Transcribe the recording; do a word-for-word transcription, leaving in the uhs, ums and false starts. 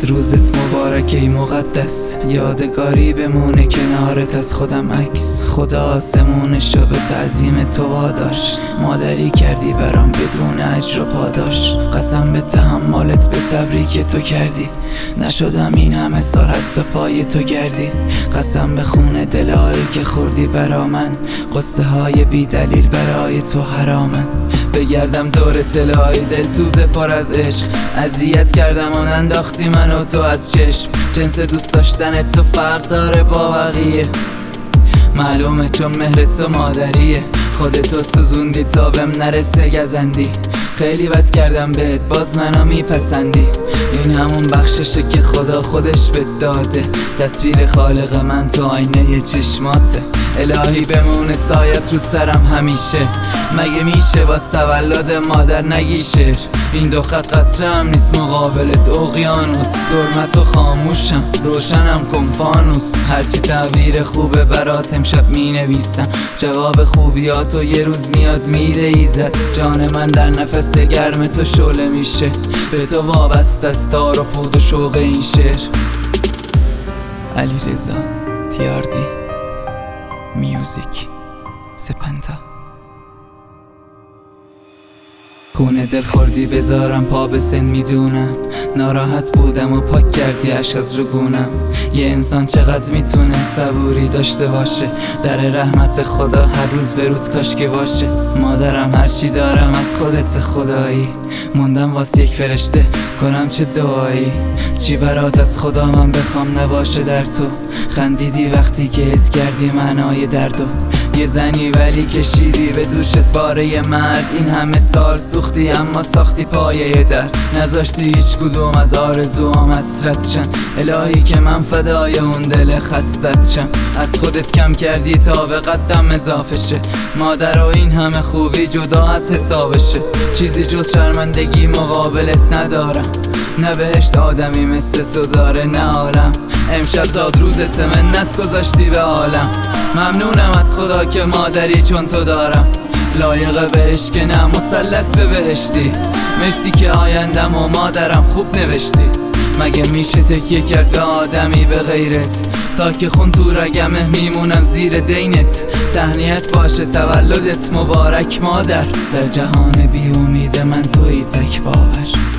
روزت مبارک ای مقدس، یادگاری بمونه کنارت از خودم عکس. خدا آسمونش رو به تعظیم تو واداشت، مادری کردی برام بدون اجر و پاداش. قسم به تحملت به صبری که تو کردی، نشدم این همه سال حتی پای تو گردی. قسم به خون دلایی که خوردی برا من، قصه های بی دلیل برای تو حرامن. بگردم دور تلای دلسوز پر از عشق، اذیت کردم آن انداختی من و تو از چشم. جنس دوست داشتن تو فرق داره با بقیه، معلومه چون مهر تو مادریه. خودتو سوزوندی تا بهم نرسه گزندی، خیلی بد کردم بهت باز منو میپسندی. این همون بخششه که خدا خودش بهت داده، تصویر خالق من تو آینه چشماته. الهی بمونه سایت رو سرم همیشه، مگه میشه باز تولد مادر نگی شعر؟ این دو خط قطره هم نیست مقابلت اقیانوس، سرمت و خاموشم روشنم کن فانوس. هرچی تعبیر خوبه برات امشب می نویسم، جواب خوبیاتو یه روز میاد میره ایزد. جان من در نفس گرم تو شعله میشه، به تو وابسته است تار و پود و شوق این شعر. علیرضا تیاردی، میوزیک سپنتا. خونه دل خوردی بذارم پا به سن میدونم، ناراحت بودم و پاک کردی عشق از رگونم. یه انسان چقدر میتونه صبوری داشته باشه، در رحمت خدا هر روز برود کاش که باشه. مادرم هرچی دارم از خودت خدایی، موندم واسه یک فرشته کنم چه دعایی. چی برات از خدا من بخوام نباشه در تو، خندیدی وقتی که حس کردی معنای دردو. یه زنی ولی کشیدی به دوشت باره مرد، این همه سال سوختی اما ساختی پایه درد. نذاشتی هیچ کدوم از آرزوام حسرت شن، الهی که من فدای اون دل خستت شم. از خودت کم کردی تا به قدم اضافه شه، مادر و این همه خوبی جدا از حسابشه. چیزی جز شرمندگی مقابلت ندارم، نه بهشت آدمی مثل تو داره نه عالم. امشب زاد روزت منت گذاشتی به عالم، ممنونم از خدا که مادری چون تو دارم. لایق بهش که نه مسلط به بهشتی، مرسی که آیندم و مادرم خوب نوشتی. مگه میشه تکیه کرد به آدمی به غیرت، تا که خون تو رگمه میمونم زیر دینت. تهنیت باشه تولدت مبارک مادر، در جهان بی امید من تویی تک باور.